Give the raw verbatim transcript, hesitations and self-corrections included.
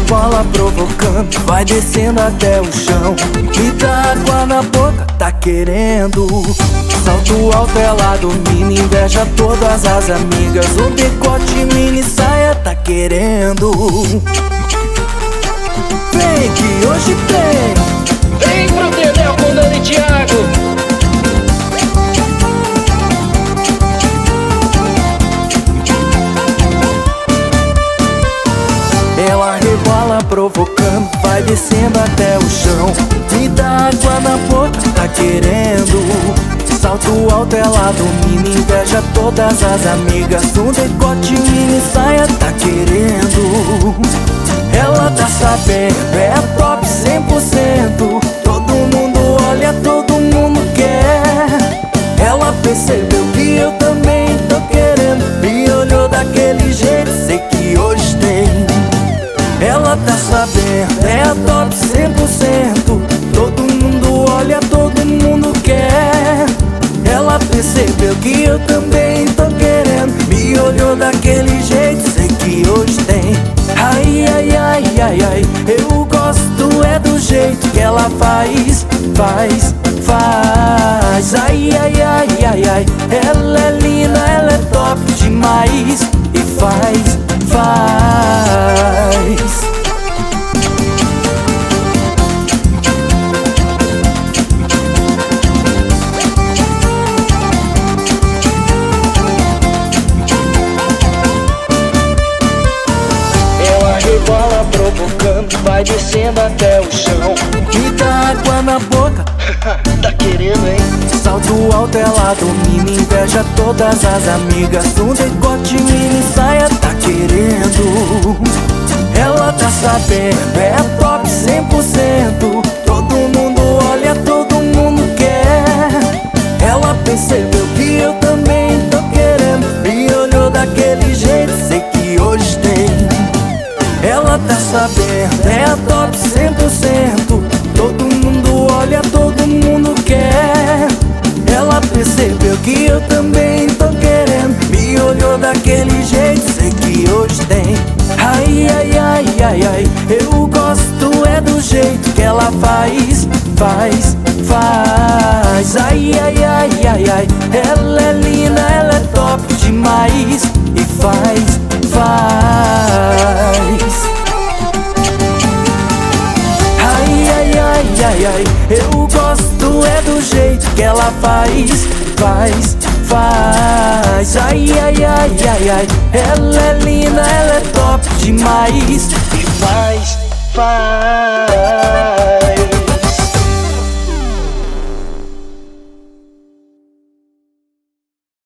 rebola provocando, vai descendo até o chão. Me dá água na boca, tá querendo. Salto alto, ela domina, inveja todas as amigas. O decote, mini saia, tá querendo. Vem que hoje tem. Vem pro Tedel com Dani e Thiago. Ela rebola provocando, vai descendo até o chão. Me dá água na boca, tá querendo. Salto alto, ela domina, inveja todas as amigas. Um decote, mini saia, tá querendo. Ela tá sabendo, é top cem por cento. Todo mundo olha, todo mundo quer. Ela percebeu que eu também tô querendo. Me olhou daquele jeito, sei que hoje tem. Ela tá sabendo, é a top cem por cento. Todo mundo olha, todo mundo quer. Ela percebeu que eu também tô querendo. Me olhou daquele jeito, sei que hoje tem. Ai, ai, ai, ai, ai, eu gosto é do jeito que ela faz, faz, faz. Ai, ai, ai, ai, ai, ela é linda, ela é top demais. E faz, faz. Rebola provocando, vai descendo até o chão. Me dá água na boca, tá querendo, hein? salto alto, ela domina, inveja todas as amigas. Um decote, mini saia, tá querendo. Ela tá sabendo, é top cem por cento. Todo mundo olha, todo mundo quer. Ela percebeu que eu também tô querendo. Me olhou daquele jeito, sei que hoje tem. Ela tá sabendo, é a top cem por cento. Todo mundo olha, todo mundo quer. Ela percebeu que eu também tô querendo. Me olhou daquele jeito, sei que hoje tem. Ai, ai, ai, ai, ai, eu gosto é do jeito que ela faz, faz, faz. Ai, ai, ai, ai, ai, ela é linda, ela é top demais. E faz, faz. Ai, ai, ai, ai, ai, eu gosto é do jeito que ela faz, faz, faz. Ai, ai, ai, ai, ai, ela é linda, ela é top demais. E faz, faz.